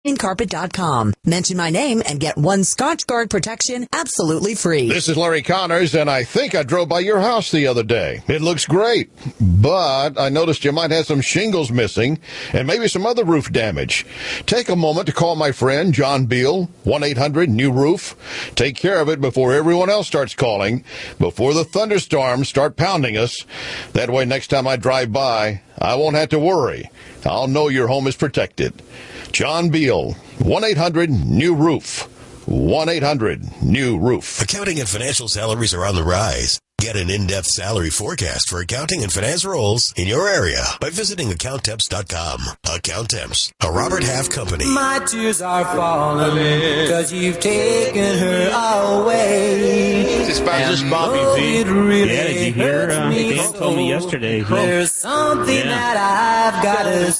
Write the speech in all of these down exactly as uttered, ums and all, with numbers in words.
carpet dot com. Mention my name and get one Scotch Guard protection absolutely free. This is Larry Connors, and I think I drove by your house the other day. It looks great, but I noticed you might have some shingles missing and maybe some other roof damage. Take a moment to call my friend John Beal, one eight hundred new roof. Take care of it before everyone else starts calling, before the thunderstorms start pounding us. That way, next time I drive by, I won't have to worry. I'll know your home is protected. John Beal, one eight hundred new roof. one eight hundred new roof. Accounting and financial salaries are on the rise. Get an in-depth salary forecast for accounting and finance roles in your area by visiting account temps dot com. Account Temps, a Robert Half company. My tears are falling because you've taken her away. Is this Bobby V? Really yeah, did you hear? Uh, Dan told me yesterday. There's something yeah. that I've got to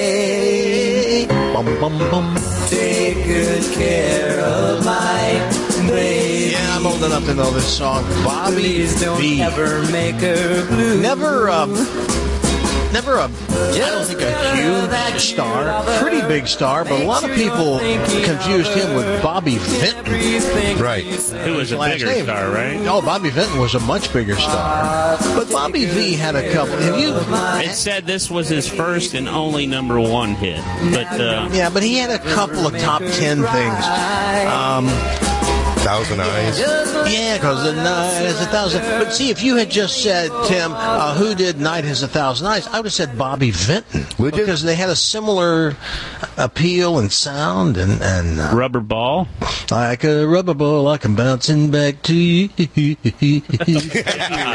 say. Bum, bum, bum. Take good care of my baby. Yeah, I'm old enough to know this song. Bobby Please don't V. ever make her blue. Never, um, never a, I don't think a huge star, pretty big star, but a lot of people confused him with Bobby Vinton. Right. Who was a Last bigger name. star, right? Oh, Bobby Vinton was a much bigger star. But Bobby V had a couple. Have you? It said this was his first and only number one hit. But uh, Yeah, but he had a couple of top ten things. Um, Thousand Eyes. Yeah, because the night has a thousand. But see, if you had just said, Tim, uh, who did Night Has a Thousand Eyes, I would have said Bobby Vinton. Would you? Because they had a similar appeal and sound and. and uh, Rubber Ball. Like a rubber ball, I come bouncing back to you. Thank you. Thank you. Thank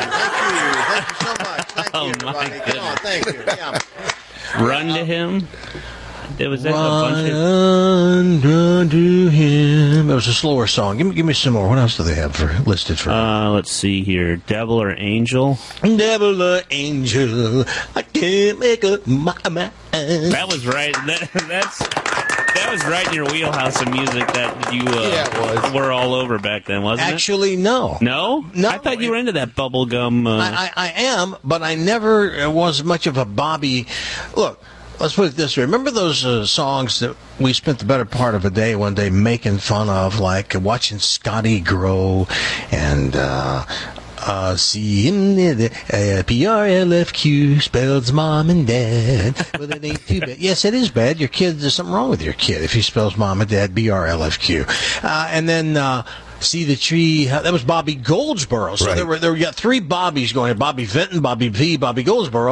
you so much. Thank Oh, you, my everybody. Come on, thank you. Yeah. Run to Him. There was that a bunch of... Run, run to him. It was a slower song. Give me, give me some more. What else do they have for listed for? Uh, let's see here. Devil or Angel. Devil or angel, I can't make up my mind. That was right. That, that's that was right in your wheelhouse of music that you uh, Yeah, it was. were all over back then, wasn't Actually, no. it? No, No. I thought you were into that bubblegum. Uh, I, I, I am, but I never was much of a Bobby. Look, let's put it this way. Remember those uh, songs that we spent the better part of a day one day making fun of, like watching Scotty grow and uh, uh, see him there, uh, P R L F Q spells mom and dad. Well, it ain't too bad. Yes, it is bad. Your kid, there's something wrong with your kid if he spells mom and dad B R L F Q. Uh, and then... Uh, See the Tree. That was Bobby Goldsboro. So Right. there were there were got three Bobbies going. Bobby Vinton, Bobby V, Bobby Goldsboro,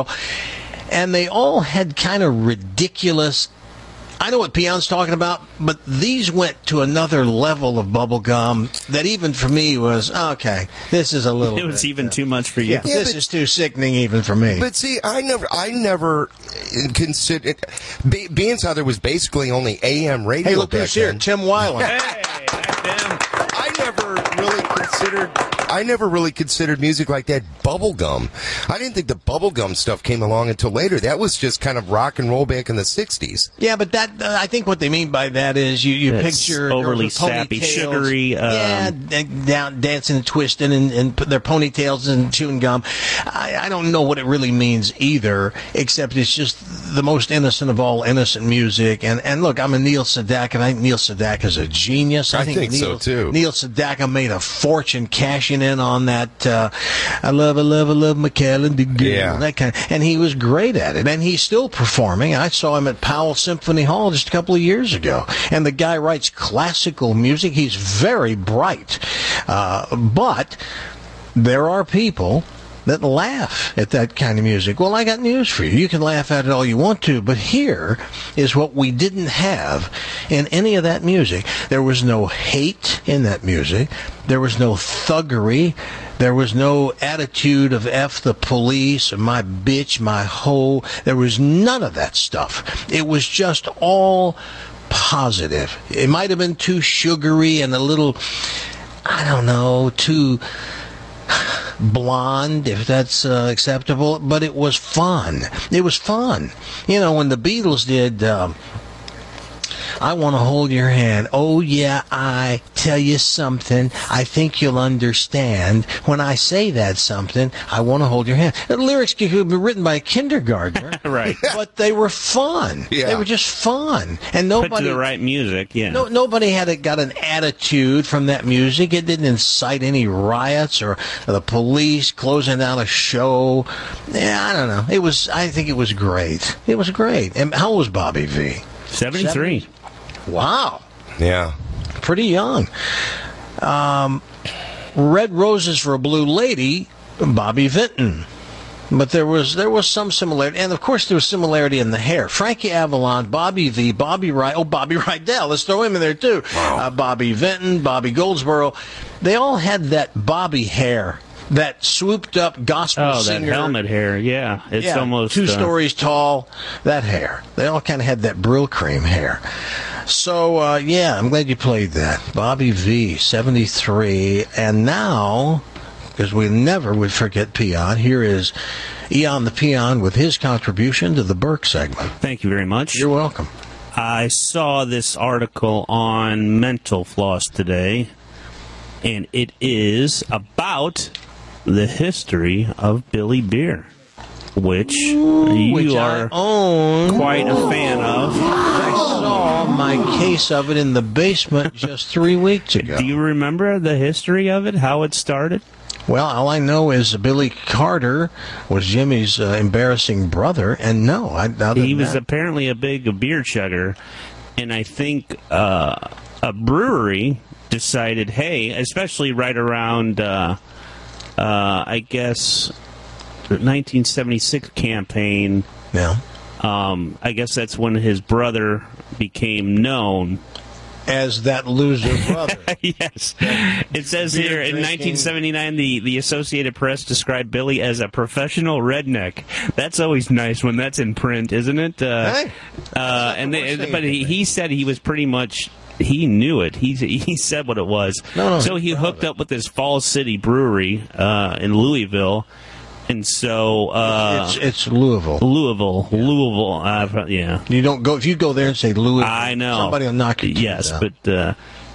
and they all had kind of ridiculous. I know what Peon's talking about, but these went to another level of bubblegum that even for me was okay. This is a little. it was bit, even uh, too much for you. Yeah, Yeah, this but- is too sickening even for me. But see, I never, I never considered. Be, being how there was basically only A M radio hey, look back who's here, then, Tim Weiland. Hey, that's them. I never really considered. I never really considered music like that bubblegum. I didn't think the bubblegum stuff came along until later. That was just kind of rock and roll back in the sixties. Yeah, but that uh, I think what they mean by that is you, you It's picture overly girls with sappy, ponytails. sugary, um, yeah, d- down dancing and twisting and, and put their ponytails and chewing gum. I, I don't know what it really means either, except it's just the most innocent of all innocent music. And and look, I'm a Neil Sedaka, and I think Neil Sedaka is a genius. I, I think so, Neil, too. Neil Sedaka made a fortune cashing in on that. Uh, I love, I love, I love my calendar girl. Yeah. That kind of, and he was great at it, and he's still performing. I saw him at Powell Symphony Hall just a couple of years ago, and the guy writes classical music. He's very bright, uh, but there are people that laugh at that kind of music. Well, I got news for you. You can laugh at it all you want to, but here is what we didn't have in any of that music. There was no hate in that music. There was no thuggery. There was no attitude of F the police, or my bitch, my hoe. There was none of that stuff. It was just all positive. It might have been too sugary and a little, I don't know, too blonde, if that's uh, acceptable, but it was fun. It was fun. You know, when the Beatles did... Um, I want to hold your hand. Oh, yeah, I tell you something. I think you'll understand. When I say that something, I want to hold your hand. The lyrics could have been written by a kindergartner. Right. But they were fun. Yeah. They were just fun. And nobody... Put to the right music, yeah. No, nobody had a, got an attitude from that music. It didn't incite any riots or the police closing down a show. Yeah, I don't know. It was. I think it was great. It was great. And how old was Bobby V? seventy-three. seventy Wow. Yeah. Pretty young. Um, Red Roses for a Blue Lady, Bobby Vinton. But there was there was some similarity, and of course there was similarity in the hair. Frankie Avalon, Bobby V, Bobby Rydell, oh Bobby Rydell, let's throw him in there too. Wow. Uh, Bobby Vinton, Bobby Goldsboro, they all had that Bobby hair, that swooped up gospel oh, singer. that helmet hair, yeah, it's yeah, almost two uh, stories tall. That hair, they all kind of had that Brill cream hair. So uh, yeah, I'm glad you played that. Bobby V, seventy-three, and now, because we never would forget Peon, here is Eon the Peon with his contribution to the Burke segment. Thank you very much. You're welcome. I saw this article on Mental Floss today, and it is about the history of Billy Beer, which Ooh, you which are I own. quite a fan of. I saw my case of it in the basement just three weeks ago. Do you remember the history of it, how it started? Well, all I know is Billy Carter was Jimmy's uh, embarrassing brother, and no, I other He than was that, apparently a big beer chugger, and I think uh, a brewery decided, hey, especially right around, uh, uh, I guess, the nineteen seventy-six campaign, yeah. um, I guess that's when his brother became known. As that loser brother. Yes. It says Beer here, in drinking. nineteen seventy-nine, the, the Associated Press described Billy as a professional redneck. That's always nice when that's in print, isn't it? Uh, Hey, uh, and the they, worst But thing he, to he said he was pretty much... He knew it. He he said what it was. No, no, so he's he proud hooked of it. up with this Falls City brewery uh, in Louisville. And so... Uh, it's, it's Louisville. Louisville. Louisville. Uh, yeah. You don't go, if you go there and say Louisville, I know. somebody will knock your teeth Yes, out. but uh,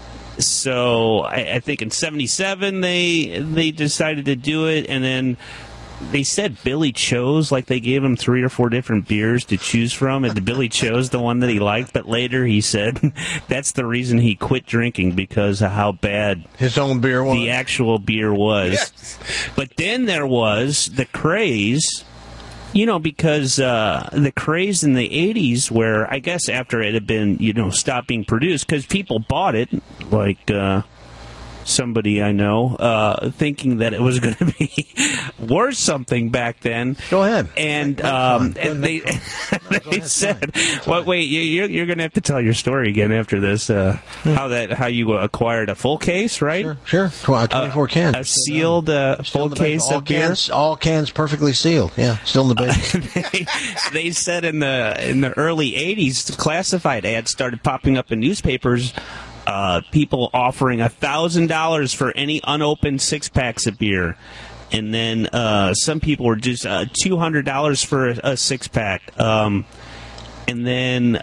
so I, I think in seventy-seven they they decided to do it, and then they said Billy chose, like they gave him three or four different beers to choose from, and Billy chose the one that he liked. But later he said that's the reason he quit drinking, because of how bad His own beer was. the actual beer was. Yes. But then there was the craze, you know, because uh, the craze in the eighties, where I guess after it had been, you know, stopped being produced, because people bought it, like uh, somebody I know, uh, thinking that it was going to be worth something back then. Go ahead. And, Have um, fun. and they, No, go they ahead, said, fine. well, wait, you- you're, you're going to have to tell your story again after this, uh, how that how you acquired a full case, right? Sure, sure. Tw- twenty-four cans. A sealed uh, Still full in the basement. case all of beer. cans, all cans perfectly sealed. Yeah, still in the basement. they, they said in the in the early eighties, classified ads started popping up in newspapers. Uh, people offering a thousand dollars for any unopened six packs of beer, and then uh, some people were just uh, two hundred dollars for a, a six pack. Um, and then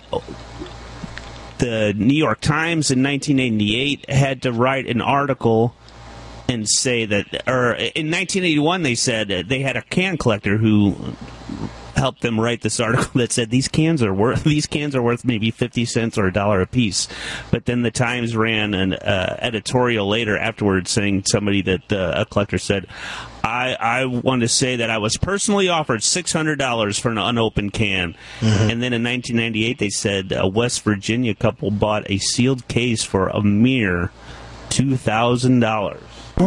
the New York Times in nineteen eighty-eight had to write an article and say that, or in nineteen eighty-one they said uh, they had a can collector who helped them write this article that said these cans are worth these cans are worth maybe fifty cents or a dollar a piece. But then the Times ran an uh, editorial later afterwards saying somebody that uh, a collector said, I, I want to say that I was personally offered six hundred dollars for an unopened can. Mm-hmm. And then in nineteen ninety-eight they said a West Virginia couple bought a sealed case for a mere two thousand dollars.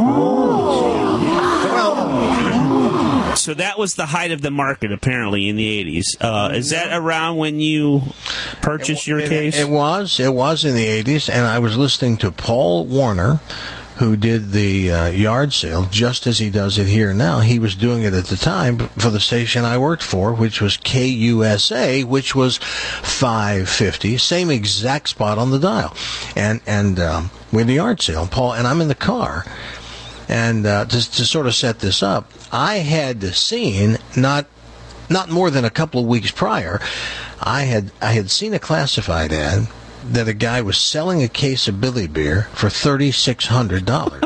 So that was the height of the market, apparently, in the eighties. Uh, is that around when you purchased your it, case? It was. It was in the eighties, and I was listening to Paul Warner, who did the uh, yard sale just as he does it here now. He was doing it at the time for the station I worked for, which was K U S A, which was five fifty, same exact spot on the dial. And and um, we had the yard sale, Paul, and I'm in the car. And uh, to, to sort of set this up, I had seen, not not more than a couple of weeks prior, I had I had seen a classified ad that a guy was selling a case of Billy Beer for thirty-six hundred dollars.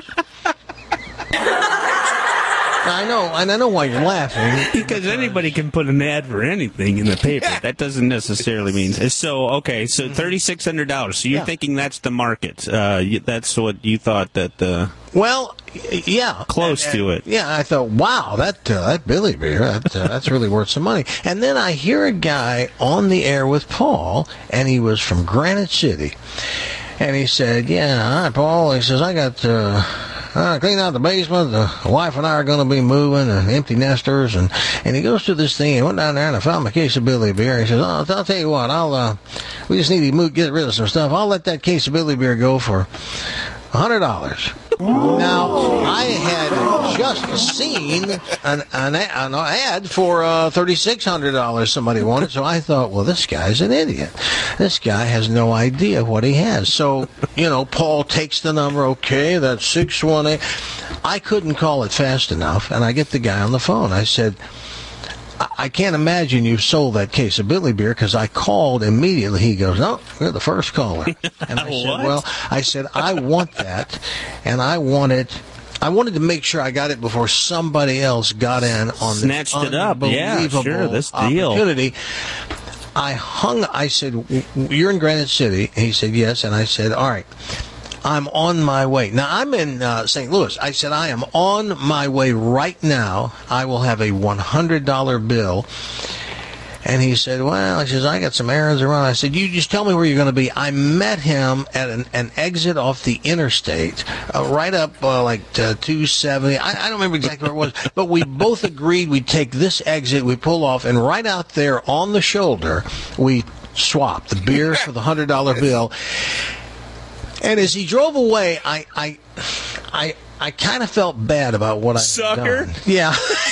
I know, and I know why you're laughing. Because anybody can put an ad for anything in the paper. That doesn't necessarily mean so. Okay, so thirty-six hundred dollars. So you're Yeah. thinking that's the market? Uh, you, that's what you thought that? Uh, Well, y- yeah, Close And- to and- it. Yeah, I thought, wow, that uh, that Billy Beer, that, uh, that's really worth some money. And then I hear a guy on the air with Paul, and he was from Granite City, and he said, "Yeah, hi, Paul." He says, "I got." Uh, Uh, clean out the basement. The wife and I are going to be moving, and empty nesters. And, and he goes to this thing. He went down there and I found my case of Billy Beer. He says, oh, I'll tell you what, I'll, uh, we just need to move, get rid of some stuff. I'll let that case of Billy Beer go for one hundred dollars. Now, I had just seen an, an, an ad for uh, thirty-six hundred dollars somebody wanted, so I thought, well, this guy's an idiot. This guy has no idea what he has. So, you know, Paul takes the number, okay, that's six one eight. I couldn't call it fast enough, and I get the guy on the phone. I said, I I can't imagine you sold that case of Billy Beer, because I called immediately. He goes, no, you're the first caller. And I said, What? well, I said, I want that, and I want it. I wanted to make sure I got it before somebody else got in on Snatched this it up. Yeah, unbelievable sure, this deal. opportunity. I hung, I said, "W- w- you're in Granite City? He said, yes. And I said, all right, I'm on my way. Now, I'm in uh, Saint Louis. I said, I am on my way right now. I will have a one hundred dollar bill. And he said, well, he says, I got some errands around. I said, you just tell me where you're going to be. I met him at an, an exit off the interstate, uh, right up uh, like uh, two seventy. I, I don't remember exactly where it was, but we both agreed we'd take this exit, we pull off, and right out there on the shoulder, we swapped the beer for the one hundred dollar bill. And as he drove away, I, I, I, I kind of felt bad about what I had Sucker. done. Yeah.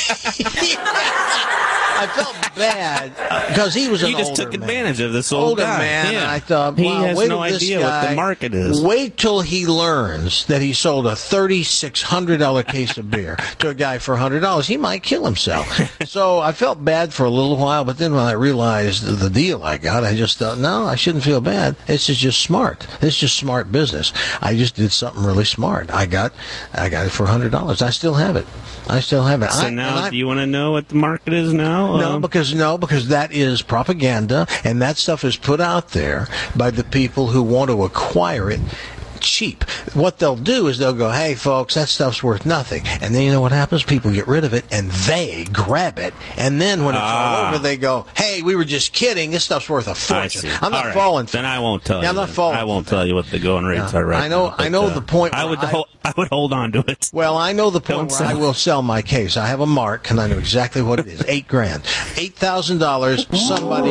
I felt bad because he was an you just older took man. advantage of this old older guy. man. Yeah. And I thought, he well, has wait no till this idea what guy- the market is. Wait till he learns that he sold a thirty-six hundred dollar case of beer to a guy for one hundred dollars. He might kill himself. So I felt bad for a little while, but then when I realized the deal I got, I just thought, no, I shouldn't feel bad. This is just smart. This is just smart business. I just did something really smart. I got, I got it for one hundred dollars. I still have it. I still have it. So I, now, and I- do you want to know what the market is now? no, Um, because no, because that is propaganda, and that stuff is put out there by the people who want to acquire it cheap. What they'll do is they'll go, hey, folks, that stuff's worth nothing. And then you know what happens? People get rid of it, and they grab it. And then when it's Ah. all over, they go, hey, we were just kidding. This stuff's worth a I fortune. see. I'm not All right. falling for Then it. I won't tell Yeah, you. I'm not then. falling I won't for tell that. you what the going rates Yeah. are right I know- now, I but, know uh, the point I where would I- hold. I would hold on to it. Well, I know the Don't point where I sell. will sell my case. I have a mark, and I know exactly what it is. Eight grand. Eight thousand dollars. Somebody.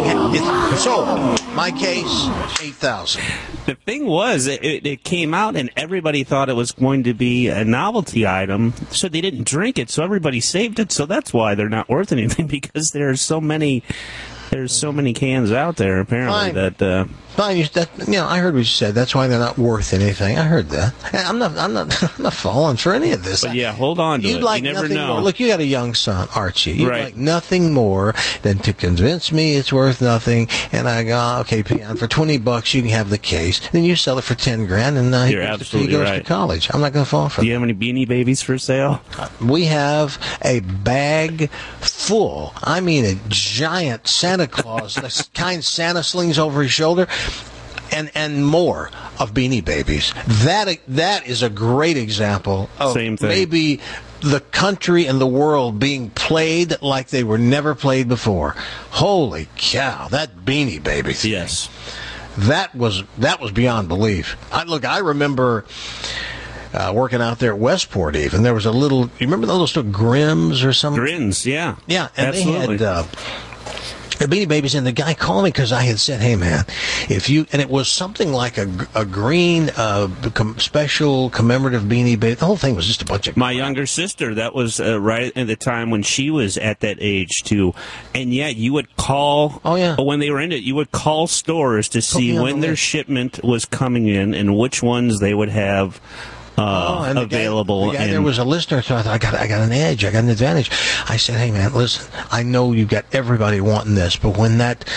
It's sold. My case, eight thousand. The thing was, it, it it came out and everybody thought it was going to be a novelty item, so they didn't drink it. So everybody saved it. So that's why they're not worth anything, because there's so many. There's so many cans out there apparently Fine. that. Uh, Fine, you, that, you know, I heard what you said. That's why they're not worth anything. I heard that. And I'm not. I'm not. I'm not falling for any of this. but yeah, hold on to You'd it. like you never nothing know. more. Look, you got a young son, Archie. You'd Right. like nothing more than to convince me it's worth nothing. And I go, oh, okay, Peon, for twenty bucks you can have the case. Then you sell it for ten grand, and uh, he You're goes, to, he absolutely goes right. to college. I'm not going to fall for Do you have any Beanie Babies for sale? We have a bag full. I mean, a giant Santa Claus, the kind Santa slings over his shoulder, and and more of Beanie Babies. That that is a great example of Same thing. maybe the country and the world being played like they were never played before. Holy cow! That Beanie Babies. Yes. That was that was beyond belief. I, look, I remember uh, working out there at Westport. Even there was a little. You remember those little Grims or something? Grins, yeah. Yeah, and absolutely. they had uh, the Beanie Babies, and the guy called me because I had said, "Hey, man, if you," and it was something like a, a green uh, com- special commemorative Beanie Baby. The whole thing was just a bunch of My younger sister, that was uh, right at the time when she was at that age too, and yeah, you would call. Oh, yeah. When they were in it, you would call stores to see me on when the their list. shipment was coming in and which ones they would have uh, oh, and available. The guy, the guy and there was a listener, so I thought, I got, I got an edge, I got an advantage. I said, hey, man, listen, I know you've got everybody wanting this, but when that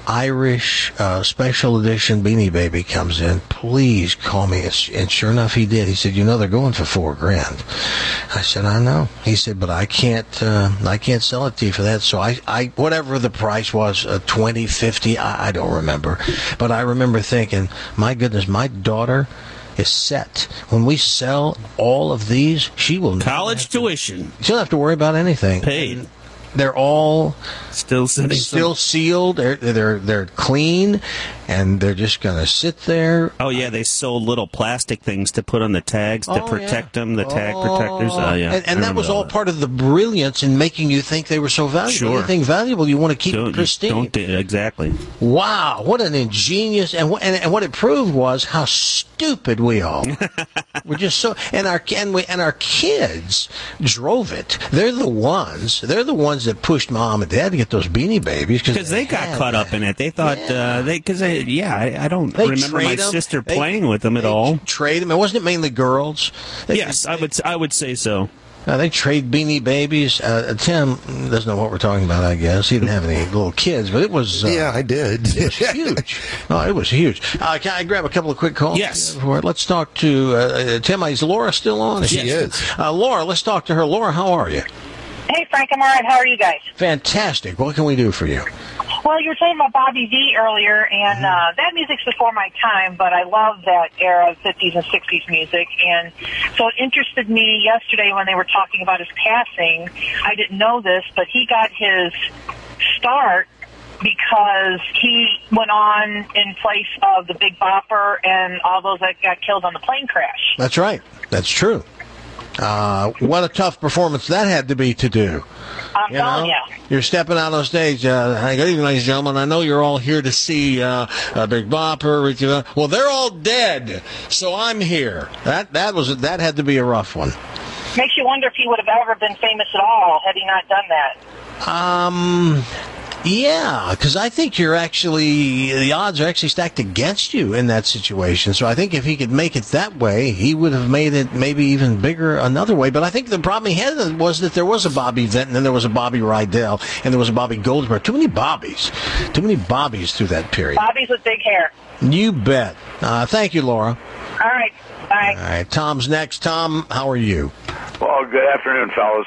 Irish uh, special edition Beanie Baby comes in, please call me. And sure enough, he did. He said, you know, they're going for four grand. I said, I know. He said, but I can't, uh, I can't sell it to you for that. So I, I whatever the price was, uh, twenty, fifty, I, I don't remember. But I remember thinking, my goodness, my daughter is set. When we sell all of these, she will college to, tuition. She don't have to worry about anything. Paid. And they're all still sitting, still sealed. They're they're they're clean, and they're just gonna sit there. Oh yeah, they sold little plastic things to put on the tags to oh, protect yeah. them. The tag oh, protectors. Oh yeah, and, and that was all that. part of the brilliance in making you think they were so valuable. Sure. Anything valuable, you want to keep don't, pristine. Don't do, exactly. Wow, what an ingenious and, and and what it proved was how stupid we all we're just so and our and we and our kids drove it. They're the ones. They're the ones that pushed mom and dad to get those Beanie Babies because they, they got caught that. up in it. They thought yeah. uh, they because they yeah I, I don't they remember my them. sister they, playing with them at all. Trade them. And wasn't it mainly girls? They, yes, they, I would I would say so. Uh, they trade Beanie Babies. Uh, Tim doesn't know what we're talking about, I guess. He didn't have any little kids, but it was... Uh, yeah, I did. It was huge. Oh, it was huge. Uh, can I grab a couple of quick calls? Yes. Let's talk to... Uh, Tim, is Laura still on? She yes. is. Uh, Laura, let's talk to her. Laura, how are you? Hey, Frank, I'm all right. How are you guys? Fantastic. What can we do for you? Well, you were talking about Bobby V earlier, and uh, that music's before my time, but I love that era of fifties and sixties music. And so it interested me yesterday when they were talking about his passing. I didn't know this, but he got his start because he went on in place of the Big Bopper and all those that got killed on the plane crash. That's right. That's true. Uh, what a tough performance that had to be to do. I'm you telling know? you. You're stepping out on stage. Uh, good evening, ladies and gentlemen. I know you're all here to see uh, uh, Big Bopper. Richie, uh, well, they're all dead, so I'm here. That that was that had to be a rough one. Makes you wonder if he would have ever been famous at all had he not done that. Um. Yeah, because I think you're actually, the odds are actually stacked against you in that situation. So I think if he could make it that way, he would have made it maybe even bigger another way. But I think the problem he had was that there was a Bobby Vinton, and there was a Bobby Rydell, and there was a Bobby Goldsberg. Too many Bobbies. Too many Bobbies through that period. Bobbies with big hair. You bet. Uh, thank you, Laura. All right. Bye. All right. Tom's next. Tom, how are you? Well, good afternoon, fellas.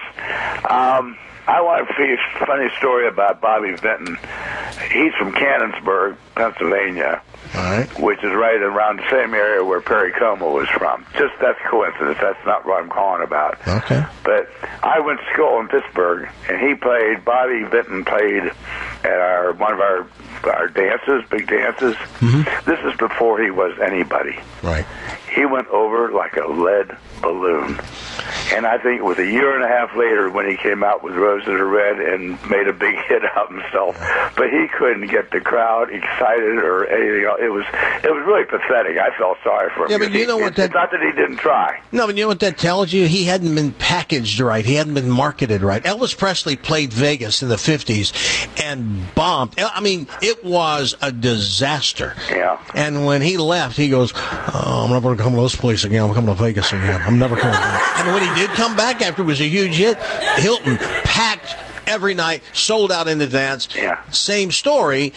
Um... I want to tell you a funny story about Bobby Vinton. He's from Cannonsburg, Pennsylvania, all right, which is right around the same area where Perry Como was from. Just that's coincidence. That's not what I'm calling about. Okay. But I went to school in Pittsburgh, and he played, Bobby Vinton played at our one of our our dances, big dances. Mm-hmm. This is before he was anybody. Right. He went over like a lead balloon. And I think it was a year and a half later when he came out with Roses Are Red and made a big hit out himself. But he couldn't get the crowd excited or anything else. It was it was really pathetic. I felt sorry for him. Yeah, but you know he, what that... It's not that he didn't try. No, but you know what that tells you? He hadn't been packaged right. He hadn't been marketed right. Elvis Presley played Vegas in the fifties and bombed. I mean, it was a disaster. Yeah. And when he left, he goes, oh, I'm never going to come to this place again. I'm coming to Vegas again. I'm never coming back. And when he did come back after it was a huge hit, Hilton packed every night, sold out in advance. Yeah. Same story.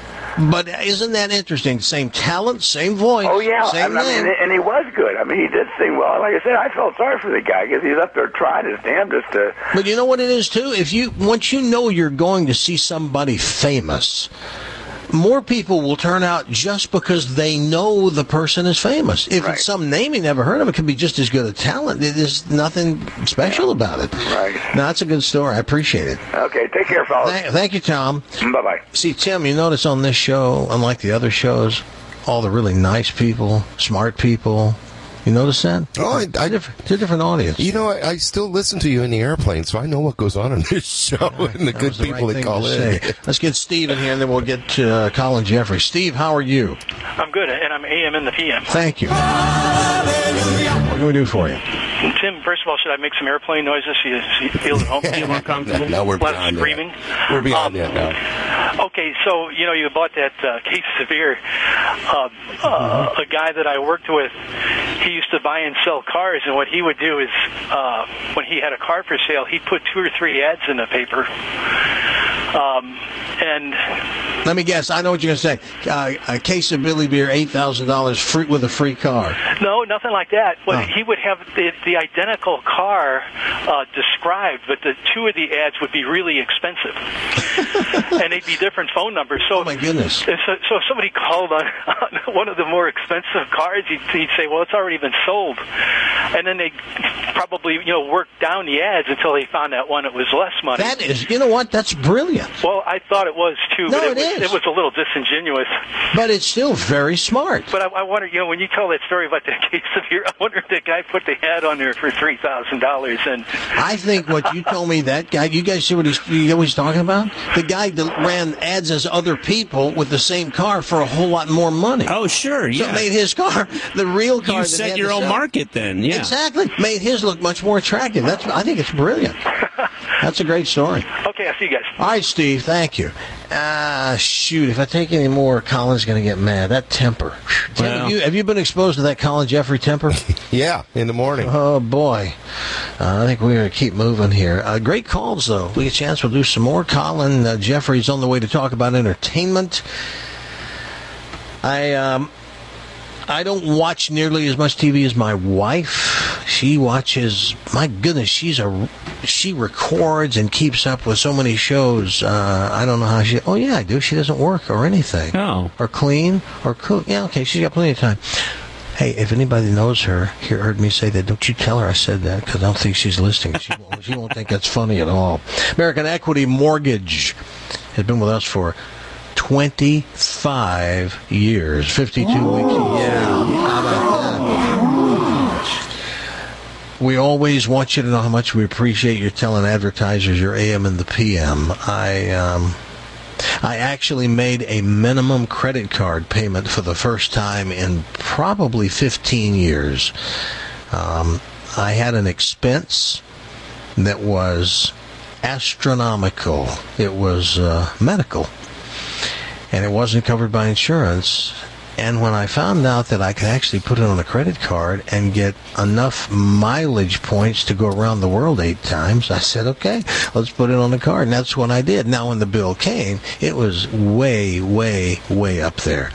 But isn't that interesting? Same talent, same voice. Oh, yeah. Same I name. mean, and he was good. I mean, he did sing well. Like I said, I felt sorry for the guy because he's up there trying his damnedest to... But you know what it is, too? If you once you know you're going to see somebody famous, more people will turn out just because they know the person is famous. If right. it's some name you never heard of, it could be just as good a talent. There's nothing special yeah. about it. Right. No, that's a good story. I appreciate it. Okay, take care, fellas. Thank, thank you, Tom. Bye-bye. See, Tim, you notice on this show, unlike the other shows, all the really nice people, smart people. You notice that? Oh, I, I, different, it's a different audience. You know, I, I still listen to you in the airplane, so I know what goes on in this show yeah, and the that good the people right that call in. Say. Let's get Steve in here, and then we'll get to uh, Colin Jeffrey. Steve, how are you? I'm good, and I'm A M in the P M. Thank you. What can we do for you? Tim, first of all, should I make some airplane noises so you, so you feel at home? Feel more comfortable? No, we're a lot beyond of screaming. That. We're beyond um, that now. Okay, so, you know, you bought that uh, case of beer. Uh, uh, a guy that I worked with, he used to buy and sell cars, and what he would do is, uh, when he had a car for sale, he'd put two or three ads in the paper. Um, and let me guess. I know what you're going to say. Uh, a case of Billy Beer, eight thousand dollars free with a free car. No, nothing like that. Well, Oh. he would have the, the identical car uh, described, but the two of the ads would be really expensive, and they'd be different phone numbers. So, oh my goodness! So, so if somebody called on, on one of the more expensive cars, he'd, he'd say, "Well, it's already been sold," and then they probably, you know, work down the ads until they found that one that was less money. That is, you know what? That's brilliant. Well, I thought it was too. No, but it, it was, is. It was a little disingenuous. But it's still very smart. But I, I wonder, you know, when you tell that story about that case of beer, I wonder if that guy put the ad on there for three thousand dollars. And I think what you told me, that guy, you guys see what he's, you know what he's talking about? The guy that ran ads as other people with the same car for a whole lot more money. Oh, sure, yeah. So it made his car, the real car. You that he set had your to own sell. market then, yeah. Exactly. Made his look much more attractive. That's, I think it's brilliant. That's a great story. Okay, I'll see you guys. All right, Steve, thank you. Ah, shoot, if I take any more, Colin's going to get mad. That temper. Tim, Well. have, you, have you been exposed to that Colin Jeffrey temper? Yeah, in the morning. Oh, boy. Uh, I think we're going to keep moving here. Uh, great calls, though. We get a chance, we'll do some more. Colin uh, Jeffrey's on the way to talk about entertainment. I, um... I don't watch nearly as much T V as my wife. She watches, my goodness, she's a, she records and keeps up with so many shows. Uh, I don't know how she, oh yeah, I do. She doesn't work or anything. Oh. Or clean or cook. Yeah, okay, she's got plenty of time. Hey, if anybody knows her, here heard me say that, don't you tell her I said that, because I don't think she's listening. She won't, she won't think that's funny at all. American Equity Mortgage has been with us for twenty-five years, fifty-two weeks. Yeah, how about that? We always want you to know how much we appreciate your telling advertisers your A M and the P M. I um, I actually made a minimum credit card payment for the first time in probably fifteen years. Um, I had an expense that was astronomical. It was uh, medical. And it wasn't covered by insurance. And when I found out that I could actually put it on a credit card and get enough mileage points to go around the world eight times, I said, okay, let's put it on the card. And that's what I did. Now, when the bill came, it was way, way, way up there.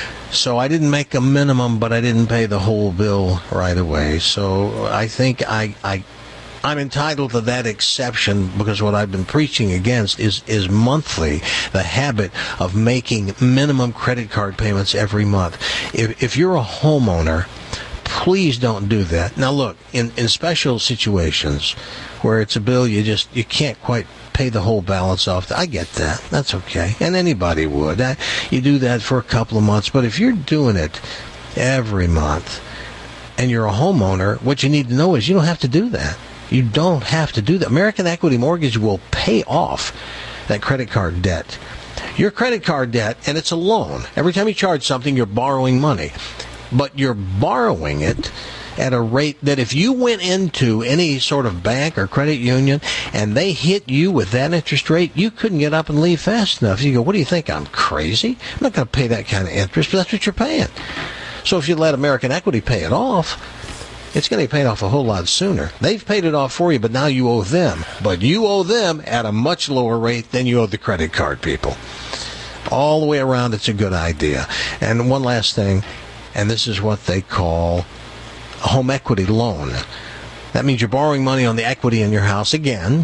So I didn't make a minimum, but I didn't pay the whole bill right away. So I think I... I I'm entitled to that exception because what I've been preaching against is, is monthly, the habit of making minimum credit card payments every month. If, if you're a homeowner, please don't do that. Now look, in, in special situations where it's a bill you just, you can't quite pay the whole balance off. I get that. That's okay. And anybody would. I, you do that for a couple of months. But if you're doing it every month and you're a homeowner, what you need to know is you don't have to do that. You don't have to do that. American Equity Mortgage will pay off that credit card debt. Your credit card debt, and it's a loan. Every time you charge something, you're borrowing money. But you're borrowing it at a rate that if you went into any sort of bank or credit union and they hit you with that interest rate, you couldn't get up and leave fast enough. You go, what do you think, I'm crazy? I'm not going to pay that kind of interest, but that's what you're paying. So if you let American Equity pay it off, it's going to be paid off a whole lot sooner. They've paid it off for you, but now you owe them. But you owe them at a much lower rate than you owe the credit card people. All the way around, it's a good idea. And one last thing, and this is what they call a home equity loan. That means you're borrowing money on the equity in your house again,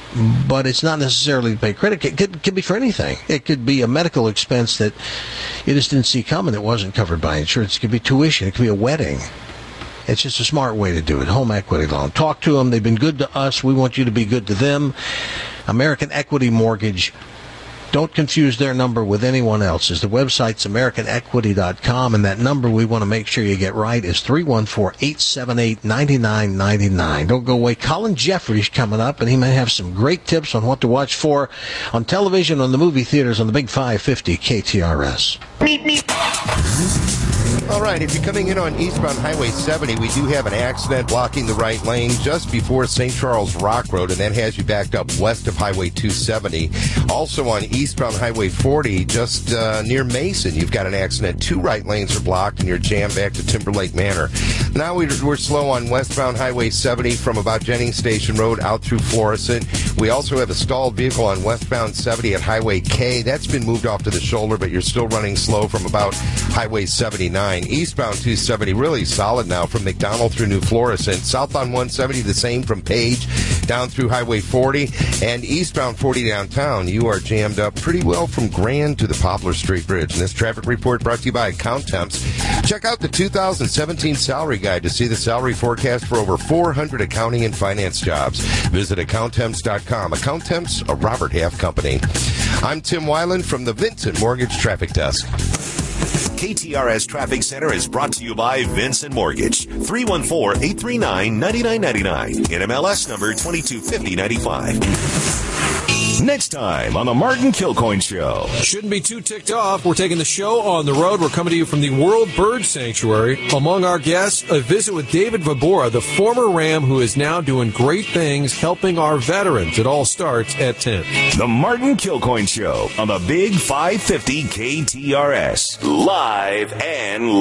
but it's not necessarily to pay credit. It could, it could be for anything. It could be a medical expense that you just didn't see coming. It wasn't covered by insurance. It could be tuition. It could be a wedding. It's just a smart way to do it. Home equity loan. Talk to them. They've been good to us. We want you to be good to them. American Equity Mortgage. Don't confuse their number with anyone else's. The website's american equity dot com, and that number we want to make sure you get right is three one four, eight seven eight, nine nine nine nine. Don't go away. Colin Jeffrey's coming up, and he may have some great tips on what to watch for on television, on the movie theaters, on the Big five fifty K T R S. All right, if you're coming in on eastbound Highway seventy, we do have an accident blocking the right lane just before Saint Charles Rock Road, and that has you backed up west of Highway two seventy. Also on eastbound Highway forty, just uh, near Mason, you've got an accident. Two right lanes are blocked, and you're jammed back to Timberlake Manor. Now we, we're slow on westbound Highway seventy from about Jennings Station Road out through Florissant. We also have a stalled vehicle on westbound seventy at Highway K. That's been moved off to the shoulder, but you're still running slow from about Highway seventy-nine. Eastbound two seventy really solid now from McDonald through New Florissant. Southbound one seventy the same from Page down through Highway forty. And eastbound forty downtown, you are jammed up pretty well from Grand to the Poplar Street Bridge. And this traffic report brought to you by Account Temps. Check out the two thousand seventeen salary guide to see the salary forecast for over four hundred accounting and finance jobs. Visit account temps dot com. Account Temps, a Robert Half company. I'm Tim Weiland from the Vincent Mortgage Traffic Desk. K T R S Traffic Center is brought to you by Vincent Mortgage. three one four, eight three nine, nine nine nine nine. N M L S number twenty-two fifty ninety-five. Next time on the Martin Kilcoyne Show. Shouldn't be too ticked off. We're taking the show on the road. We're coming to you from the World Bird Sanctuary. Among our guests, a visit with David Vobora, the former Ram who is now doing great things helping our veterans. It all starts at ten. The Martin Kilcoyne Show on the Big five fifty K T R S. Live and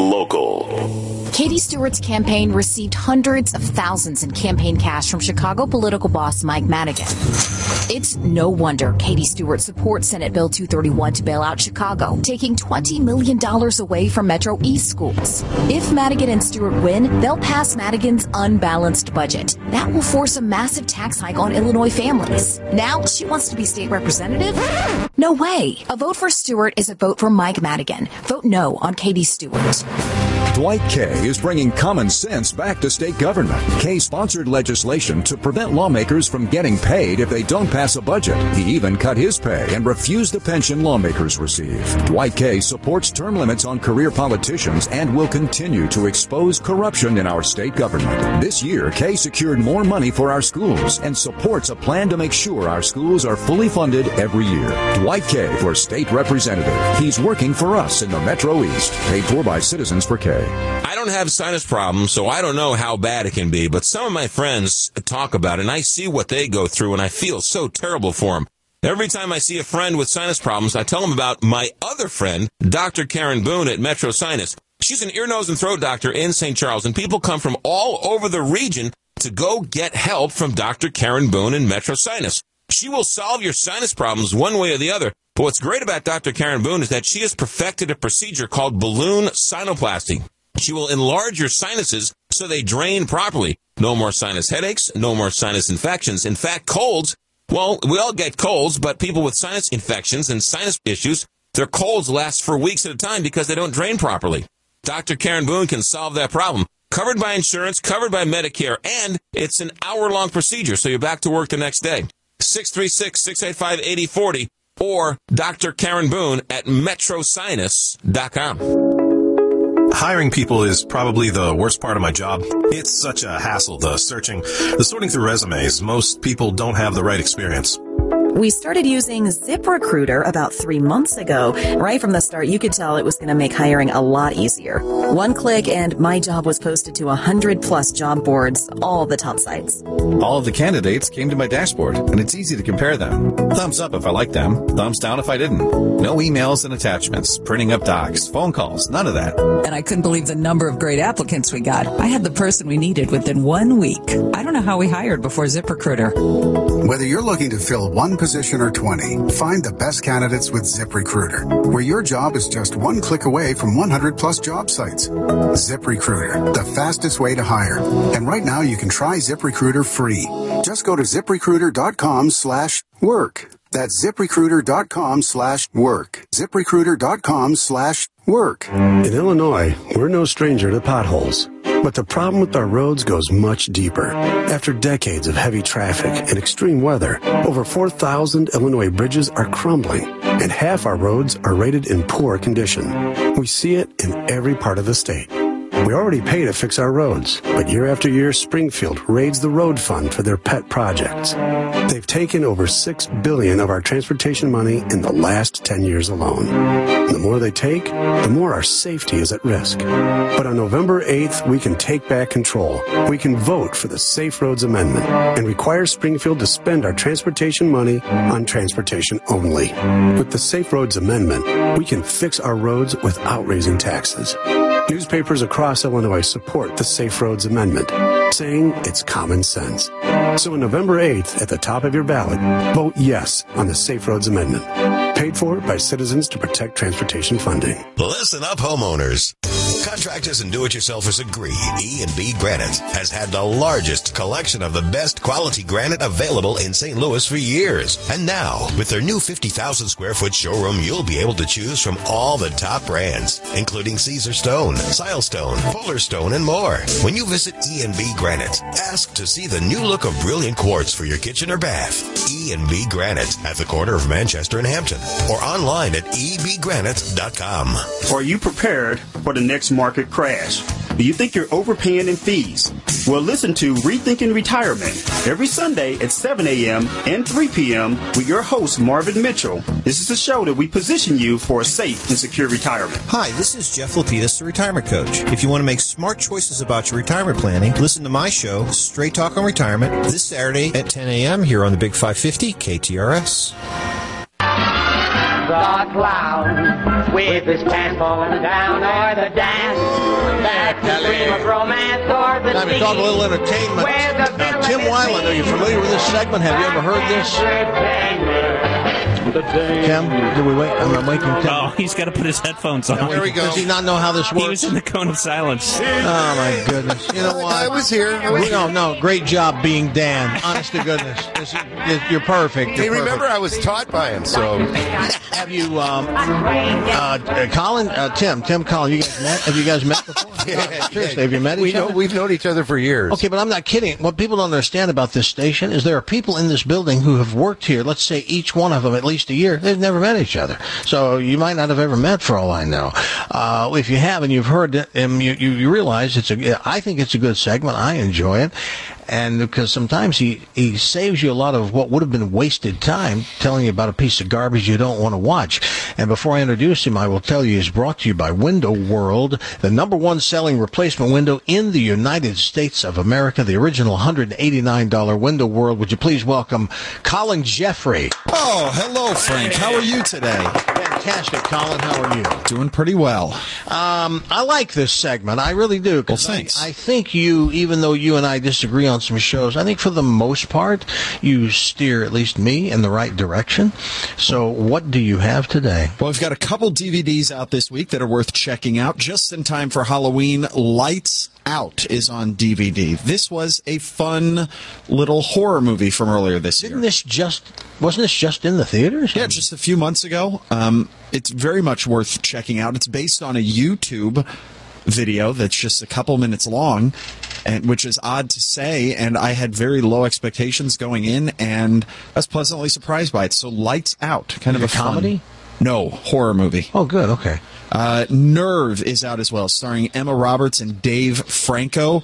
local. Katie Stewart's campaign received hundreds of thousands in campaign cash from Chicago political boss Mike Madigan. It's no wonder Katie Stewart supports Senate Bill two thirty-one to bail out Chicago, taking twenty million dollars away from Metro East schools. If Madigan and Stewart win, they'll pass Madigan's unbalanced budget. That will force a massive tax hike on Illinois families. Now she wants to be state representative? No way. A vote for Stewart is a vote for Mike Madigan. Vote no on Katie Stewart. Dwight Kay is bringing common sense back to state government. Kay sponsored legislation to prevent lawmakers from getting paid if they don't pass a budget. He even cut his pay and refused the pension lawmakers receive. Dwight Kay supports term limits on career politicians and will continue to expose corruption in our state government. This year, Kay secured more money for our schools and supports a plan to make sure our schools are fully funded every year. Dwight Kay for state representative. He's working for us in the Metro East. Paid for by Citizens for Kay. I don't have sinus problems, so I don't know how bad it can be, but some of my friends talk about it, and I see what they go through, and I feel so terrible for them. Every time I see a friend with sinus problems, I tell them about my other friend, Doctor Karen Boone at Metro Sinus. She's an ear, nose, and throat doctor in Saint Charles, and people come from all over the region to go get help from Doctor Karen Boone and Metro Sinus. She will solve your sinus problems one way or the other. But what's great about Doctor Karen Boone is that she has perfected a procedure called balloon sinuplasty. She will enlarge your sinuses so they drain properly. No more sinus headaches, no more sinus infections. In fact, colds, well, we all get colds, but people with sinus infections and sinus issues, their colds last for weeks at a time because they don't drain properly. Doctor Karen Boone can solve that problem. Covered by insurance, covered by Medicare, and it's an hour-long procedure, so you're back to work the next day. six three six, six eight five, eight zero four zero or Doctor Karen Boone at metro sinus dot com. Hiring people is probably the worst part of my job. It's such a hassle, the searching, the sorting through resumes. Most people don't have the right experience. We started using ZipRecruiter about three months ago. Right from the start, you could tell it was going to make hiring a lot easier. One click and my job was posted to one hundred plus job boards, all the top sites. All of the candidates came to my dashboard, and it's easy to compare them. Thumbs up if I liked them, thumbs down if I didn't. No emails and attachments, printing up docs, phone calls, none of that. And I couldn't believe the number of great applicants we got. I had the person we needed within one week. I don't know how we hired before ZipRecruiter. Whether you're looking to fill one position or twenty, find the best candidates with ZipRecruiter, where your job is just one click away from one hundred plus job sites. ZipRecruiter, the fastest way to hire. And right now you can try ZipRecruiter free. Just go to ZipRecruiter.com slash work. That's ZipRecruiter.com slash work. ZipRecruiter.com slash work. In Illinois, we're no stranger to potholes. But the problem with our roads goes much deeper. After decades of heavy traffic and extreme weather, over four thousand Illinois bridges are crumbling, and half our roads are rated in poor condition. We see it in every part of the state. We already pay to fix our roads, but year after year, Springfield raids the road fund for their pet projects. They've taken over six billion dollars of our transportation money in the last ten years alone. The more they take, the more our safety is at risk. But on November eighth, we can take back control. We can vote for the Safe Roads Amendment and require Springfield to spend our transportation money on transportation only. With the Safe Roads Amendment, we can fix our roads without raising taxes. Newspapers across Illinois support the Safe Roads Amendment, saying it's common sense. So on November eighth, at the top of your ballot, vote yes on the Safe Roads Amendment. Paid for by Citizens to Protect Transportation Funding. Listen up, homeowners. Contractors and do-it-yourselfers agree E and B Granite has had the largest collection of the best quality granite available in Saint Louis for years. And now, with their new fifty thousand square foot showroom, you'll be able to choose from all the top brands, including Caesar Stone, Silestone, Polar Stone, and more. When you visit E and B Granite, ask to see the new look of brilliant quartz for your kitchen or bath. E and B Granite at the corner of Manchester and Hampton, or online at e b granite dot com. Are you prepared for the next market crash? Do you think you're overpaying in fees? Well, listen to Rethinking Retirement every Sunday at seven a.m. and three p.m. with your host, Marvin Mitchell. This is the show that we position you for a safe and secure retirement. Hi, this is Jeff Lapidus, the Retirement Coach. If you want to make smart choices about your retirement planning, listen to my show, Straight Talk on Retirement, this Saturday at ten a.m. here on the Big five fifty K T R S. The clown with his pants falling down, or the dance that's the dream of romance, or the Time to talk a little entertainment. Uh, Tim Weiland, are you familiar with this segment? Have you ever heard this? Tim, did we wait? I'm waiting. Tim. Oh, he's got to put his headphones on. There we go. Does he not know how this works? He was in the cone of silence. Oh, my goodness. You know what? I was here. I was no, no. Great job being Dan. Honest to goodness. This is, you're perfect. You're hey, remember, perfect. I was taught by him, so. Have you, um, uh, uh, Colin, uh, Tim, Tim, Colin, you guys met? Have you guys met before? Yeah, Seriously, have you met each we know, other? We've known each other for years. Okay, but I'm not kidding. What people don't understand about this station is there are people in this building who have worked here, let's say each one of them at least a year. They've never met each other. So you might not have ever met, for all I know. Uh, if you have and you've heard him, you, you, you realize it's a, I think it's a good segment. I enjoy it. And because sometimes he, he saves you a lot of what would have been wasted time telling you about a piece of garbage you don't want to watch. And before I introduce him, I will tell you he's brought to you by Window World, the number one selling replacement window in the United States of America, the original one hundred eighty-nine dollars Window World. Would you please welcome Colin Jeffrey? Oh, hello, Frank. How are you today? Fantastic, Colin. How are you? Doing pretty well. Um, I like this segment. I really do. Well, thanks. I, I think you, even though you and I disagree on some shows, I think for the most part, you steer at least me in the right direction. So what do you have today? Well, I've got a couple D V Ds out this week that are worth checking out just in time for Halloween. Lights Out is on D V D. This was a fun little horror movie from earlier this year. Didn't this just, wasn't this just in the theaters? Yeah, just a few months ago. Um, it's very much worth checking out. It's based on a YouTube video that's just a couple minutes long, and which is odd to say, and I had very low expectations going in, and I was pleasantly surprised by it. So Lights Out, kind of a fun, comedy? No, horror movie. Oh, good, okay. Uh, Nerve is out as well, starring Emma Roberts and Dave Franco.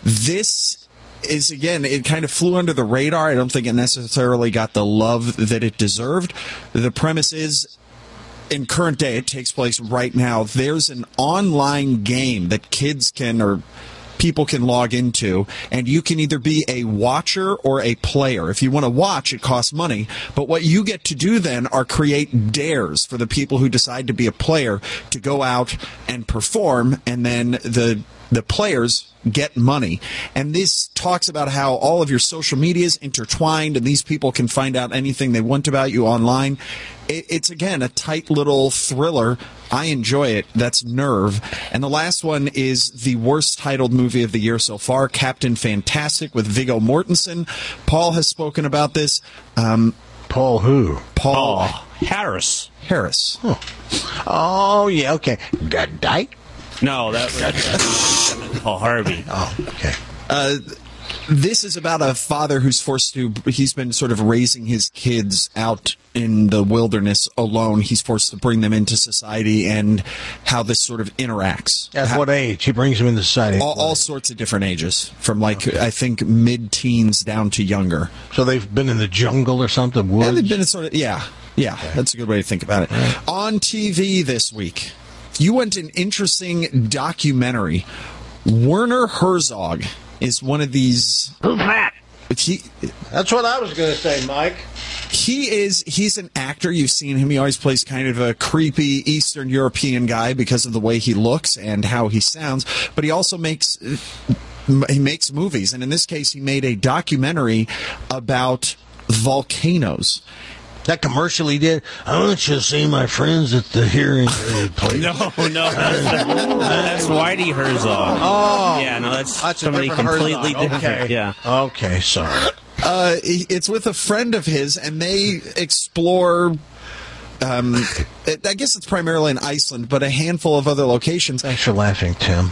This is, again, it kind of flew under the radar. I don't think it necessarily got the love that it deserved. The premise is, in current day, it takes place right now. There's an online game that kids can, or people can log into, and you can either be a watcher or a player. If you want to watch, it costs money, but what you get to do then are create dares for the people who decide to be a player to go out and perform, and then the the players get money. And this talks about how all of your social media is intertwined, and these people can find out anything they want about you online. It, it's, again, a tight little thriller. I enjoy it. That's Nerve. And the last one is the worst titled movie of the year so far, Captain Fantastic with Viggo Mortensen. Paul has spoken about this. Um, Paul who? Paul oh, Harris. Harris. Oh. oh, yeah, okay. Good day. No, that was Paul Harvey. Oh, okay. Uh, this is about a father who's forced to, he's been sort of raising his kids out in the wilderness alone. He's forced to bring them into society, and how this sort of interacts. At how, what age? He brings them into society? All, all sorts of different ages, from like, okay. I think, mid-teens down to younger. So they've been in the jungle or something? Woods? Yeah, they've been in sort of, yeah. Yeah, okay. That's a good way to think about it. Right. On T V this week, you went an interesting documentary. Werner Herzog is one of these... Who's that? he. That's what I was going to say, Mike. He is, he's an actor. You've seen him. He always plays kind of a creepy Eastern European guy because of the way he looks and how he sounds. But he also makes, he makes movies. And in this case, he made a documentary about volcanoes. That commercial he did, I want you to see my friends at the hearing aid place. No, no, that's Whitey Herzog. Oh. Yeah, no, that's, That's a somebody different completely Herzog. different. Okay. Yeah. Okay, sorry. Uh, it's with a friend of his, and they explore. Um, it, I guess it's primarily in Iceland, but a handful of other locations. Thanks for laughing, Tim.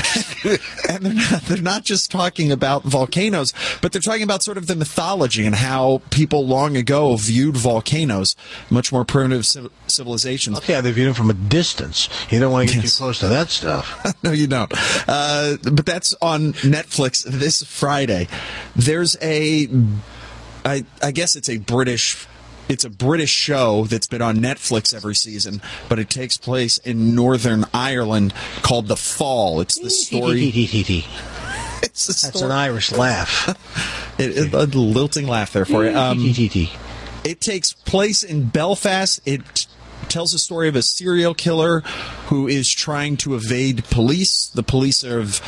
And they're not, they're not just talking about volcanoes, but they're talking about sort of the mythology and how people long ago viewed volcanoes, much more primitive civ- civilizations. Okay, they viewed them from a distance. You don't want to get Yes. too close to that stuff. No, you don't. Uh, but that's on Netflix this Friday. There's a, I, I guess it's a British. It's a British show that's been on Netflix every season, but it takes place in Northern Ireland called The Fall. It's the story. It's the story. That's an Irish laugh. it, it, a lilting laugh there for you. Um, it takes place in Belfast. It tells the story of a serial killer who is trying to evade police. The police are of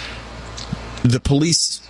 the police.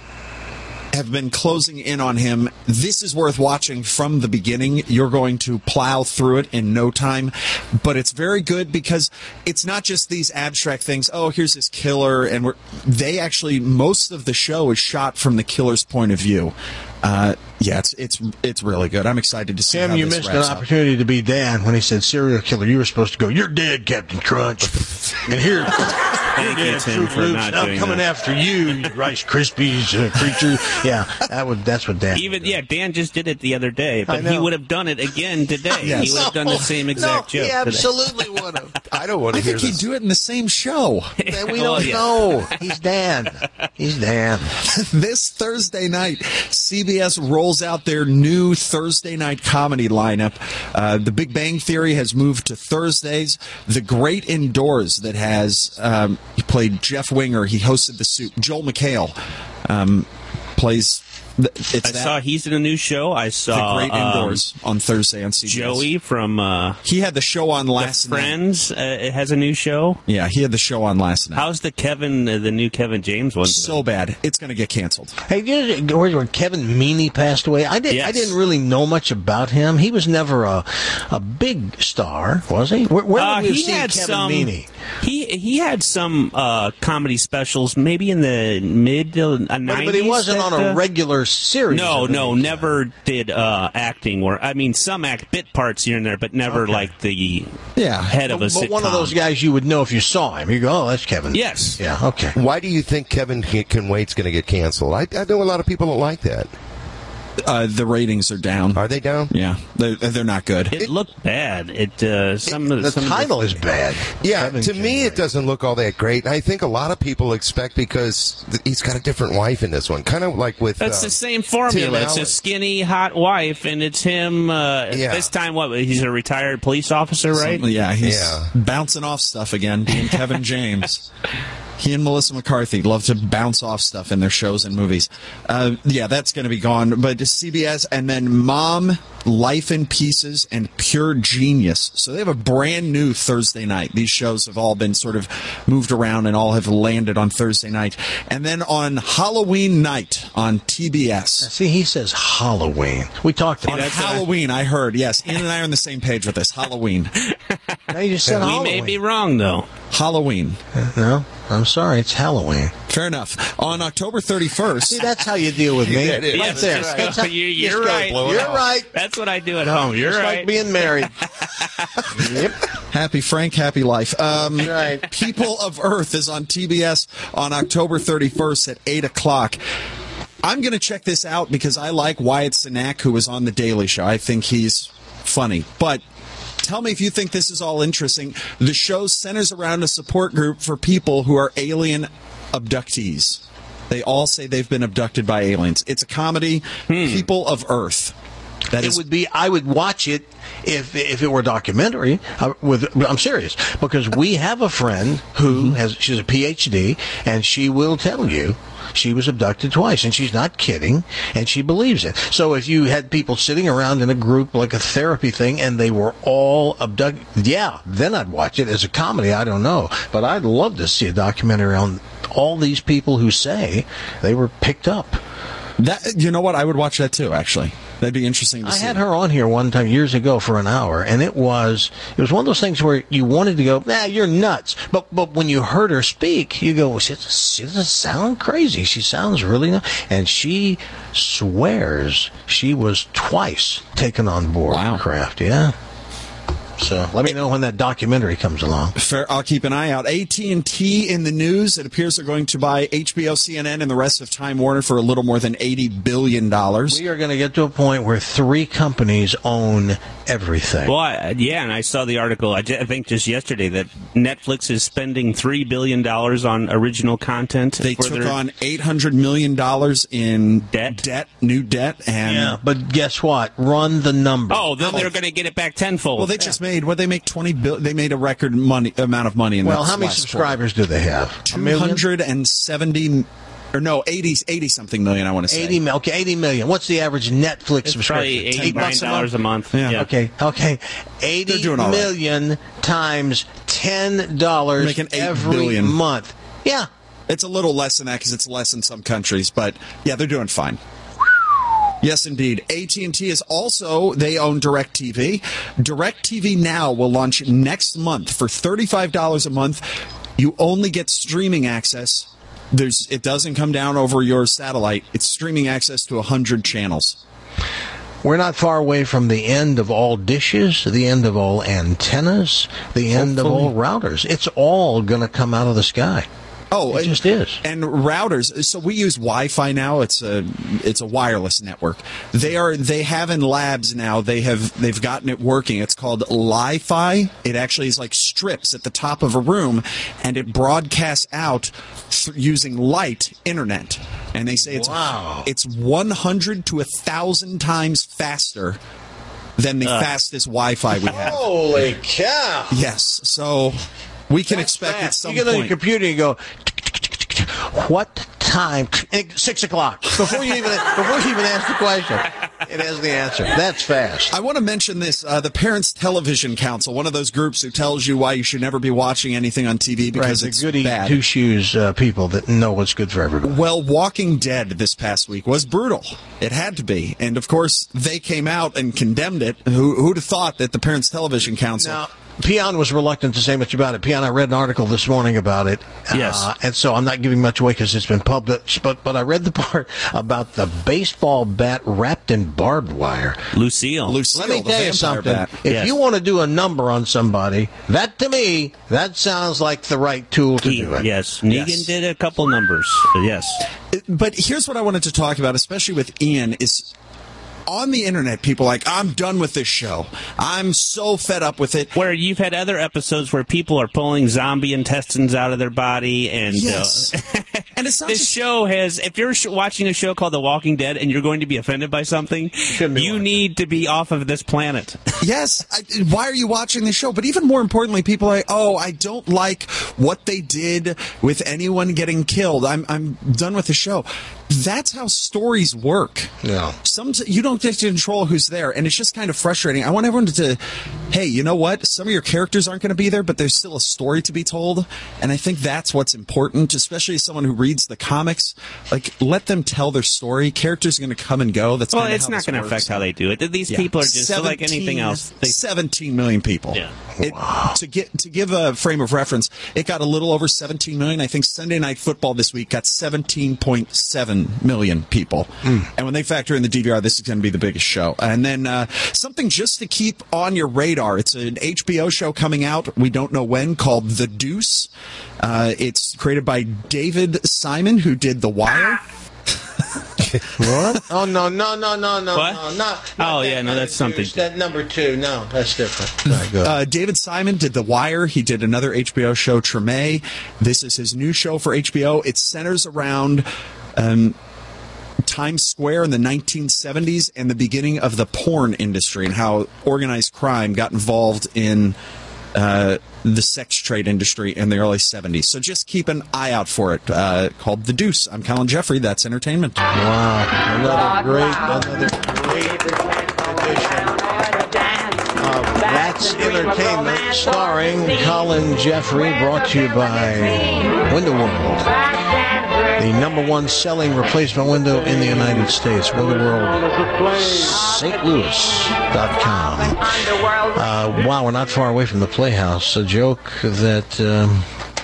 have been closing in on him. This is worth watching from the beginning. You're going to plow through it in no time, but it's very good because it's not just these abstract things. Oh, here's this killer, and we're, they actually, most of the show is shot from the killer's point of view. Uh, yeah, it's it's it's really good. I'm excited to see Tim, how you this missed an wraps up. opportunity to be Dan when he said serial killer. You were supposed to go, you're dead, Captain Crunch. And here, Thank you, dead, Tim, Fruit for Loops. not I'm doing coming that. after you, you Rice Krispies uh, creature. Yeah, that would that's what Dan. Even yeah, Dan just did it the other day, I but know. he would have done it again today. Yes. He would have done the same exact no, joke. he absolutely would have. I don't want I to hear think he'd this. do it in the same show. We don't Well, yeah. know. He's Dan. He's Dan. This Thursday night, C B S rolls out their new Thursday night comedy lineup. Uh, the Big Bang Theory has moved to Thursdays. The Great Indoors, that has um, he played Jeff Winger. He hosted The Soup. Joel McHale um, plays. It's I that, saw he's in a new show. I The saw Great um, Indoors on Thursday on C B S. Joey from uh, He had the show on last The night. Friends. Uh, it has a new show. Yeah, he had the show on last night. How's the Kevin, uh, the new Kevin James one? So bad, it's going to get canceled. Hey, did where where Kevin Meaney passed away? I didn't. I Yes. didn't really know much about him. He was never a a big star, was he? Where, where Uh, would we have he seen had Kevin some. Meaney? He he had some uh, comedy specials, maybe in the mid uh, nineties. But, but he wasn't that, on a uh, regular series. No, of no, any never did uh, acting. Or I mean, some act bit parts here and there, but never Okay. like the Yeah. head of a But, sitcom. but one of those guys you would know if you saw him. You go, oh, that's Kevin. Yes. Yeah. Okay. Why do you think Kevin Can Wait's going to get canceled? I, I know a lot of people don't like that. Uh, the ratings are down. Are they down? Yeah, they're, they're not good. It looked bad. It uh, some of The some title of is bad. Yeah, Kevin to Can me, Wait. it doesn't look all that great. And I think a lot of people expect because th- he's got a different wife in this one, kind of like with. That's uh, the same Tim formula. It's Allen. a skinny, hot wife, and it's him. Uh, Yeah. This time, what? He's a retired police officer, right? Something- Yeah, he's Yeah. bouncing off stuff again. Being Kevin James. He and Melissa McCarthy love to bounce off stuff in their shows and movies. Uh, yeah, that's going to be gone. But C B S and then Mom, Life in Pieces, and Pure Genius. So they have a brand new Thursday night. These shows have all been sort of moved around and all have landed on Thursday night. And then on Halloween night on T B S. See, he says Halloween. We talked On about it. Halloween, I heard. Yes, Ian and I are on the same page with this. Halloween. Now you just said We Halloween. may be wrong, though. Halloween. No, I'm sorry. It's Halloween. Fair enough. On October thirty-first. See, that's how you deal with me. That is. Right Yes, there. just That's go- how- you- just you're go, right. blow it You're off. right. That's what I do at home. You're Just right. like being married. Yep. Happy Frank, happy life. Um, Right. People of Earth is on T B S on October thirty-first at eight o'clock. I'm going to check this out because I like Wyatt Cenac, who was on The Daily Show. I think he's funny. But tell me if you think this is all interesting. The show centers around a support group for people who are alien abductees. They all say they've been abducted by aliens. It's a comedy, People of Earth. That it is- would be. I would watch it if if it were a documentary. Uh, with I'm serious because we have a friend who has. She's a P H D, and she will tell you she was abducted twice, and she's not kidding, and she believes it. So if you had people sitting around in a group like a therapy thing, and they were all abducted, yeah, then I'd watch it as a comedy. I don't know, but I'd love to see a documentary on all these people who say they were picked up. That you know what? I would watch that too. Actually, that'd be interesting to I see. had her on here one time years ago for an hour, and it was it was one of those things where you wanted to go, nah, you're nuts. But but when you heard her speak, you go, she, she doesn't sound crazy. She sounds really nuts. And she swears she was twice taken on board wow. craft. Yeah. So let me know when that documentary comes along. Fair, I'll keep an eye out. A T and T in the news. It appears they're going to buy H B O, C N N, and the rest of Time Warner for a little more than eighty billion dollars. We are going to get to a point where three companies own everything. Well, I, yeah, and I saw the article, I, I think just yesterday, that Netflix is spending three billion dollars on original content. They for took their... on eight hundred million dollars in debt, debt, new debt. and Yeah, but guess what? Run the number. Oh, then they're going to get it back tenfold. Well, they just made, what they make twenty billion, they made a record money amount of money in Well, that how many last subscribers quarter. do they have? two hundred seventy, or no, eighty, eighty something million, I want to say. eighty, okay, eighty million. What's the average Netflix It's subscription? probably eighty-nine dollars a month. Yeah. Yeah. Okay, okay. eighty doing all right. million times ten dollars Making eight every billion. month. Yeah. It's a little less than that because it's less in some countries, but yeah, they're doing fine. Yes, indeed. A T and T is also, they own DirecTV. DirecTV Now will launch next month for thirty-five dollars a month. You only get streaming access. There's, it doesn't come down over your satellite. It's streaming access to one hundred channels. We're not far away from the end of all dishes, the end of all antennas, the end Hopefully. of all routers. It's all going to come out of the sky. Oh, It and, just is. And routers. So we use Wi-Fi now. It's a it's a wireless network. They are they have in labs now. They have they've gotten it working. It's called Li-Fi. It actually is like strips at the top of a room, and it broadcasts out th- using light internet. And they say it's Wow. it's one hundred to a thousand times faster than the Uh. fastest Wi-Fi we have. Holy cow. Yes. So we can That's expect at fast. some You get on your point. computer and you go, what time? Six o'clock. Before you even before you even ask the question, it has the answer. That's fast. I want to mention this. Uh, the Parents Television Council, one of those groups who tells you why you should never be watching anything on T V because right, it's the goody bad. two shoes uh, people that know what's good for everybody. Well, Walking Dead this past week was brutal. It had to be. And, of course, they came out and condemned it. Who, who'd have thought that the Parents Television Council... Now, Peon was reluctant to say much about it. Peon, I read an article this morning about it. Yes. Uh, and so I'm not giving much away because it's been published, but, but I read the part about the baseball bat wrapped in barbed wire. Lucille. Lucille, Let me the tell you vampire something. bat. If Yes. you want to do a number on somebody, that to me, that sounds like the right tool to He- do it. yes. Negan Yes. did a couple numbers. Yes. But here's what I wanted to talk about, especially with Ian, is... On the internet, people are like, I'm done with this show. I'm so fed up with it. Where you've had other episodes where people are pulling zombie intestines out of their body, and Yes. uh, And it's not this just- show has. If you're sh- watching a show called The Walking Dead and you're going to be offended by something, Shouldn't be you watching. need to be off of this planet. Yes. I, why are you watching this show? But even more importantly, people are like, oh, I don't like what they did with anyone getting killed. I'm I'm done with the show. That's how stories work. Yeah. Some you don't get to control who's there, and it's just kind of frustrating. I want everyone to, hey, you know what? Some of your characters aren't going to be there, but there's still a story to be told, and I think that's what's important, especially as someone who reads the comics. Like, let them tell their story. Characters are going to come and go. That's Well, kinda it's how not this going to works. affect how they do it. These Yeah. people are just like anything seventeen else. They, seventeen million people. Yeah. It, to get to give a frame of reference, it got a little over seventeen million. I think Sunday Night Football this week got seventeen point seven million people. And when they factor in the D V R, this is going to be the biggest show. And then uh, something just to keep on your radar. It's an H B O show coming out. We don't know when, called The Deuce. Uh, it's created by David Simon, who did The Wire. What? Oh, no, no, no, no, no, What? no. Not, not Oh, that yeah, no, kind that's of something. juice. That number two. No, that's different. All right, go ahead. Uh, David Simon did The Wire. He did another H B O show, Treme. This is his new show for H B O. It centers around um, Times Square in the nineteen seventies and the beginning of the porn industry and how organized crime got involved in uh, the sex trade industry in the early seventies. So just keep an eye out for it. Uh, called The Deuce. I'm Colin Jeffrey. That's entertainment. Wow. Another great, another great edition of That's Entertainment, starring Colin Jeffrey, brought to you by Window World, the number one selling replacement window in the United States. Window World, Saint Louis dot com. Uh, wow, we're not far away from the Playhouse. A joke that... Um,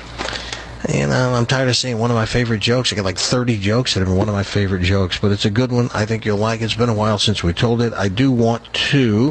You know, I'm tired of saying one of my favorite jokes. I got like thirty jokes that are one of my favorite jokes, but it's a good one. I think you'll like it. It's been a while since we told it. I do want to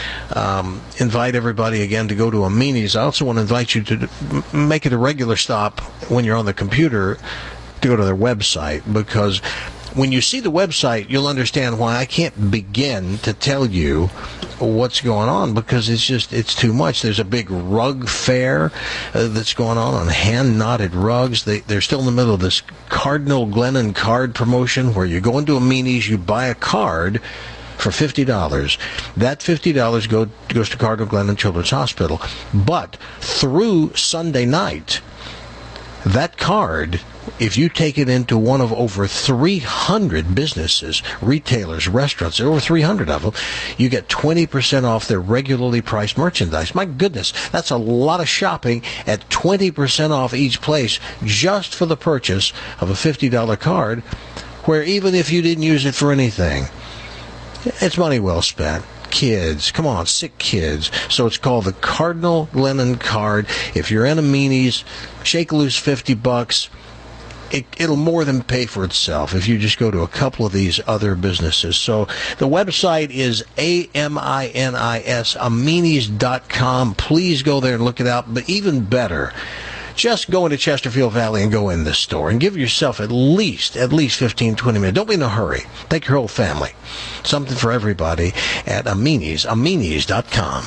um, invite everybody again to go to Amini's. I also want to invite you to make it a regular stop when you're on the computer to go to their website, because when you see the website, you'll understand why I can't begin to tell you what's going on, because it's just, it's too much. There's a big rug fair uh, that's going on on hand-knotted rugs. They, they're still in the middle of this Cardinal Glennon card promotion where you go into Amini's, you buy a card for fifty dollars. That fifty dollars go, goes to Cardinal Glennon Children's Hospital. But through Sunday night, that card, if you take it into one of over three hundred businesses, retailers, restaurants, there are over three hundred of them, you get twenty percent off their regularly priced merchandise. My goodness, that's a lot of shopping at twenty percent off each place just for the purchase of a fifty dollars card, where even if you didn't use it for anything, it's money well spent. Kids, come on, sick kids. So it's called the Cardinal Glennon card. If you're in Amini's, shake loose fifty bucks. It, it'll more than pay for itself if you just go to a couple of these other businesses. So the website is A M I N I S, Aminis dot com. Please go there and look it out. But even better, just go into Chesterfield Valley and go in this store and give yourself at least, at least fifteen, twenty minutes. Don't be in a hurry. Take your whole family. Something for everybody at Aminis, Aminis dot com.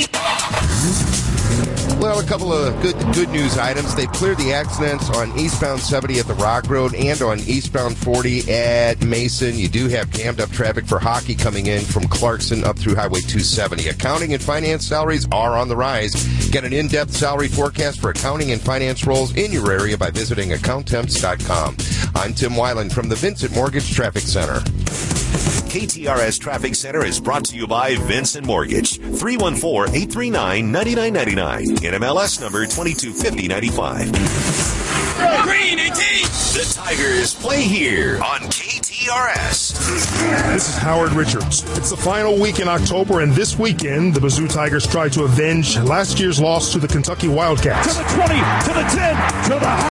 Well, a couple of good good news items. They've cleared the accidents on eastbound seventy at the Rock Road and on eastbound forty at Mason. You do have jammed up traffic for hockey coming in from Clarkson up through Highway two seventy. Accounting and finance salaries are on the rise. Get an in-depth salary forecast for accounting and finance roles in your area by visiting account temps dot com. I'm Tim Weiland from the Vincent Mortgage Traffic Center. K T R S Traffic Center is brought to you by Vincent Mortgage. three one four, eight three nine, nine nine nine nine. N M L S number twenty-two fifty ninety-five. Green eighteen! The Tigers play here on K T R S. This is Howard Richards. It's the final week in October, and this weekend, the Mizzou Tigers try to avenge last year's loss to the Kentucky Wildcats. To the twenty, to the ten, to the